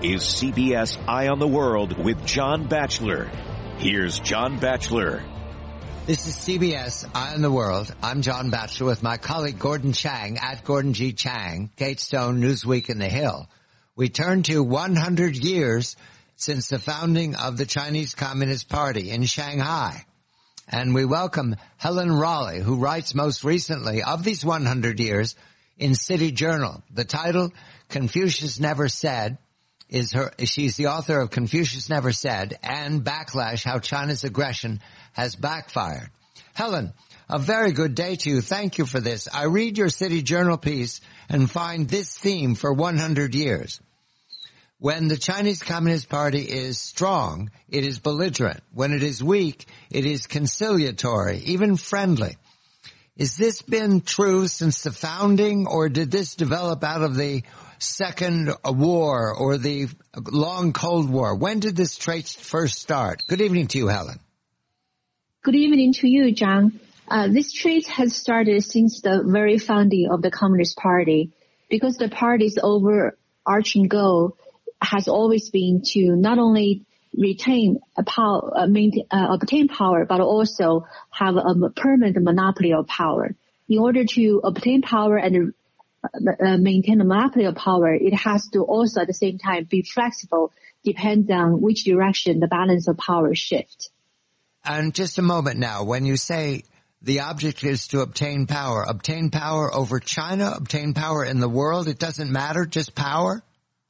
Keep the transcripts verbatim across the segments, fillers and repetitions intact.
is C B S Eye on the World with John Batchelor. Here's John Batchelor. This is C B S Eye on the World. I'm John Batchelor with my colleague Gordon Chang at Gordon G. Chang, Kate Stone, Newsweek and The Hill. We turn to one hundred years since the founding of the Chinese Communist Party in Shanghai. And we welcome Helen Raleigh, who writes most recently of these one hundred years in City Journal. The title, Confucius Never Said, is her, she's the author of Confucius Never Said and Backlash, How China's Aggression Has Backfired. Helen, a very good day to you. Thank you for this. I read your City Journal piece and find this theme for one hundred years. When the Chinese Communist Party is strong, it is belligerent. When it is weak, it is conciliatory, even friendly. Has this been true since the founding, or did this develop out of the Second War or the long Cold War? When did this trait first start? Good evening to you, Helen. Good evening to you, John. Uh, this trait has started since the very founding of the Communist Party, because the party's overarching goal has always been to not only retain a power, uh, maintain, uh, obtain power, but also have a permanent monopoly of power. In order to obtain power and uh, maintain a monopoly of power, it has to also at the same time be flexible, depends on which direction the balance of power shift. And just a moment now, when you say the object is to obtain power, obtain power over China, obtain power in the world, it doesn't matter, just power?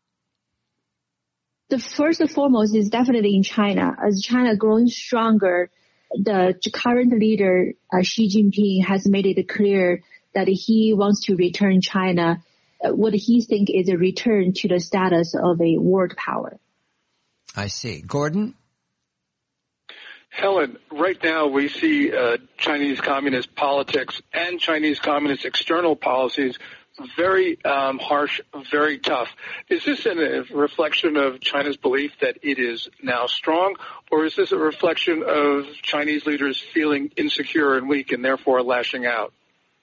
The first and foremost is definitely in China. As China growing stronger, the current leader, uh, Xi Jinping, has made it clear that he wants to return China, uh, what he thinks is a return to the status of a world power. I see. Gordon? Helen, right now we see uh, Chinese communist politics and Chinese communist external policies very um, harsh, very tough. Is this a reflection of China's belief that it is now strong, or is this a reflection of Chinese leaders feeling insecure and weak and therefore lashing out?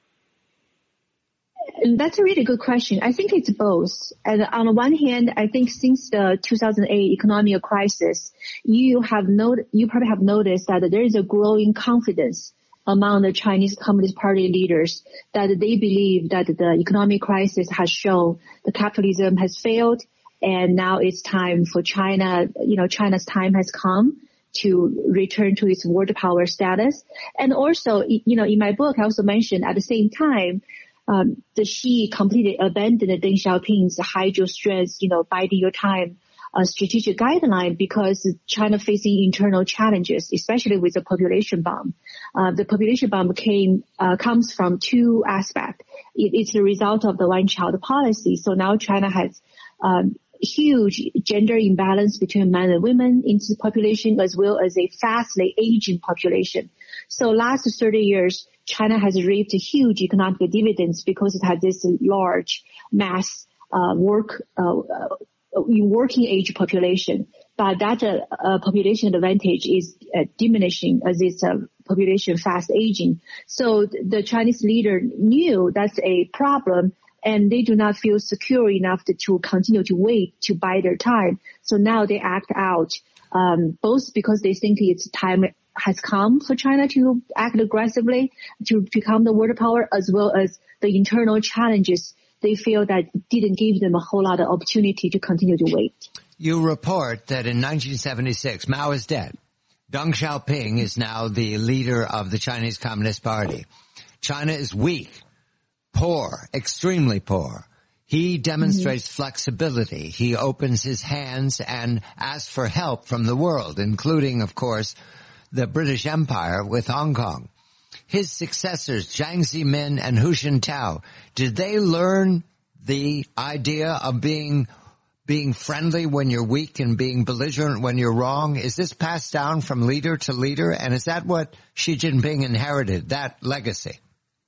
That's a really good question. I think it's both. And on the one hand, I think since the two thousand eight economic crisis, you have not, you probably have noticed that there is a growing confidence among the Chinese Communist Party leaders that they believe that the economic crisis has shown the capitalism has failed, and now it's time for China, you know, China's time has come to return to its world power status. And also, you know, in my book, I also mentioned at the same time, um, the Xi completely abandoned Deng Xiaoping's hydro strength, you know, biding your time a strategic guideline, because China facing internal challenges, especially with the population bomb. Uh, the population bomb came, uh, comes from two aspects. It, it's the result of the one-child policy. So now China has, um, huge gender imbalance between men and women in the population, as well as a fastly aging population. So last thirty years, China has reaped huge economic dividends because it had this large mass, uh, work, uh, in working age population, but that uh, uh, population advantage is uh, diminishing as its uh, population fast aging. So th- the Chinese leader knew that's a problem, and they do not feel secure enough to, to continue to wait to buy their time. So now they act out, um, both because they think its time has come for China to act aggressively to become the world power, as well as the internal challenges they feel that didn't give them a whole lot of opportunity to continue to wait. You report that in nineteen seventy-six, Mao is dead. Deng Xiaoping is now the leader of the Chinese Communist Party. China is weak, poor, extremely poor. He demonstrates mm-hmm. flexibility. He opens his hands and asks for help from the world, including, of course, the British Empire with Hong Kong. His successors, Jiang Zemin and Hu Jintao, did they learn the idea of being being friendly when you're weak and being belligerent when you're wrong? Is this passed down from leader to leader? And is that what Xi Jinping inherited, that legacy?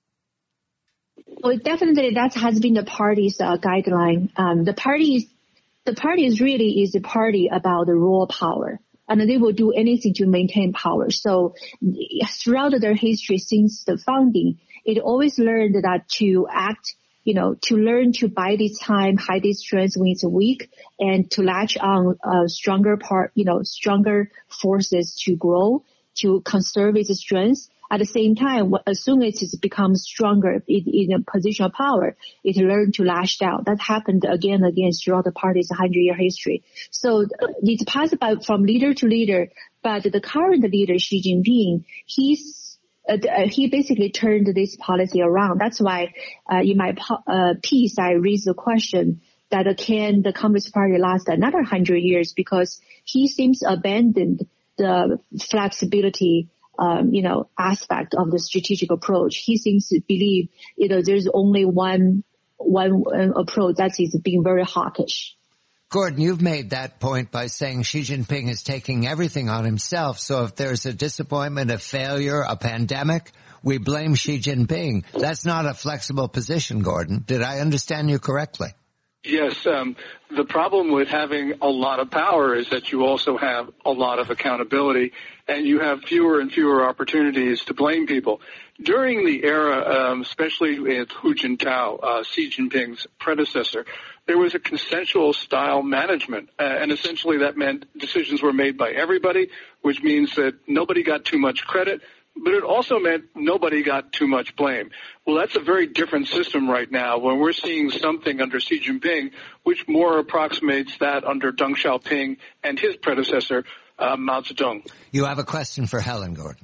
Well, definitely that has been the party's uh, guideline. Um, the party is, the party is really is a party about the raw power. And they will do anything to maintain power. So throughout their history since the founding, it always learned that to act you know, to learn to bide its time, hide its strength when it's weak, and to latch on uh, stronger part, you know, stronger forces to grow, to conserve its strength. At the same time, as soon as it becomes stronger in, in a position of power, it learned to lash out. That happened again and again throughout the party's hundred-year history. So it's passed by from leader to leader, but the current leader, Xi Jinping, he's Uh, he basically turned this policy around. That's why uh, in my po- uh, piece I raised the question that uh, can the Communist Party last another hundred years, because he seems abandoned the flexibility, um, you know, aspect of the strategic approach. He seems to believe, you know, there's only one one uh, approach, that is being very hawkish. Gordon, you've made that point by saying Xi Jinping is taking everything on himself. So if there's a disappointment, a failure, a pandemic, we blame Xi Jinping. That's not a flexible position, Gordon. Did I understand you correctly? Yes. Um, the problem with having a lot of power is that you also have a lot of accountability, and you have fewer and fewer opportunities to blame people. During the era, um, especially with Hu Jintao, uh, Xi Jinping's predecessor, there was a consensual style management, uh, and essentially that meant decisions were made by everybody, which means that nobody got too much credit, but it also meant nobody got too much blame. Well, that's a very different system right now when we're seeing something under Xi Jinping which more approximates that under Deng Xiaoping and his predecessor, uh, Mao Zedong. You have a question for Helen, Gordon.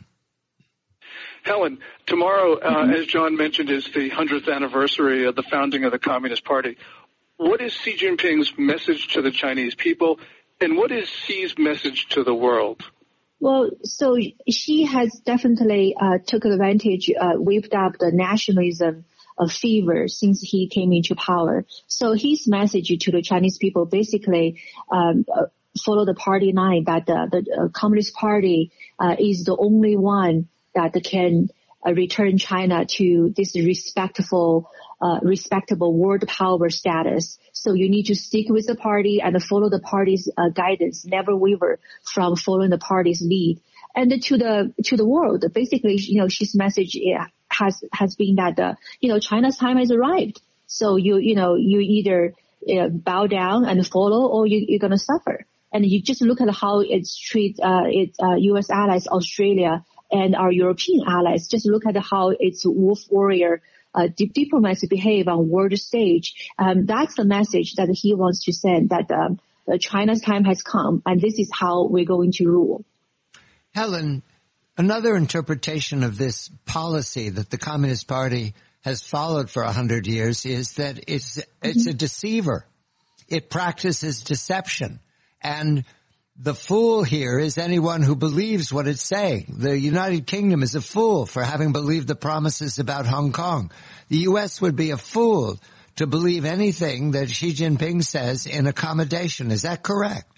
Helen, tomorrow, uh, mm-hmm. as John mentioned, is the hundredth anniversary of the founding of the Communist Party. What is Xi Jinping's message to the Chinese people, and what is Xi's message to the world? Well, so Xi has definitely uh, took advantage, uh, whipped up the nationalism uh, fever since he came into power. So his message to the Chinese people basically um, uh, follow the party line that the, the uh, Communist Party uh, is the only one that can uh, return China to this respectful Uh, respectable world power status. So you need to stick with the party and follow the party's uh, guidance, never waver from following the party's lead. And to the to the world, basically, you know, his message has has been that uh, you know, China's time has arrived. So you you know you either uh, bow down and follow, or you, you're going to suffer. And you just look at how it's treat uh, its uh, U S allies, Australia, and our European allies. Just look at how its wolf warrior Uh, diplomats behave on world stage. Um, that's the message that he wants to send, that um, uh, China's time has come, and this is how we're going to rule. Helen, another interpretation of this policy that the Communist Party has followed for a hundred years is that it's it's mm-hmm. a deceiver. It practices deception, and the fool here is anyone who believes what it's saying. The United Kingdom is a fool for having believed the promises about Hong Kong. The U S would be a fool to believe anything that Xi Jinping says in accommodation. Is that correct?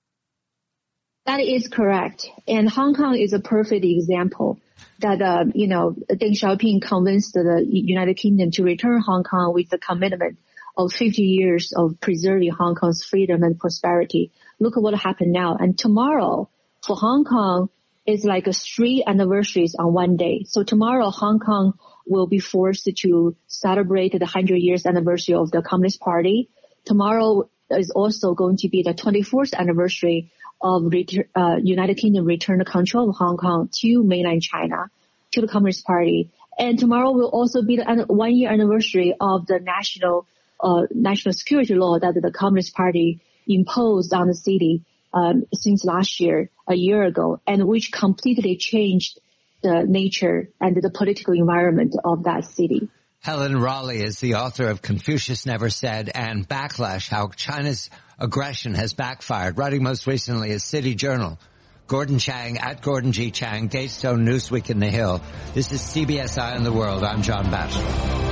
That is correct. And Hong Kong is a perfect example that, uh, you know, Deng Xiaoping convinced the United Kingdom to return Hong Kong with the commitment of fifty years of preserving Hong Kong's freedom and prosperity. Look at what happened now. And tomorrow for Hong Kong is like a three anniversaries on one day. So tomorrow Hong Kong will be forced to celebrate the hundred years anniversary of the Communist Party. Tomorrow is also going to be the twenty-fourth anniversary of uh, United Kingdom return the control of Hong Kong to mainland China, to the Communist Party. And tomorrow will also be the one year anniversary of the national uh, national security law that the Communist Party imposed on the city um, since last year, a year ago, and which completely changed the nature and the political environment of that city. Helen Raleigh is the author of Confucius Never Said and Backlash, How China's Aggression Has Backfired, writing most recently as City Journal. Gordon Chang, at Gordon G. Chang, Gatestone, Newsweek in the Hill. This is C B S Eye on the World. I'm John Batchelor.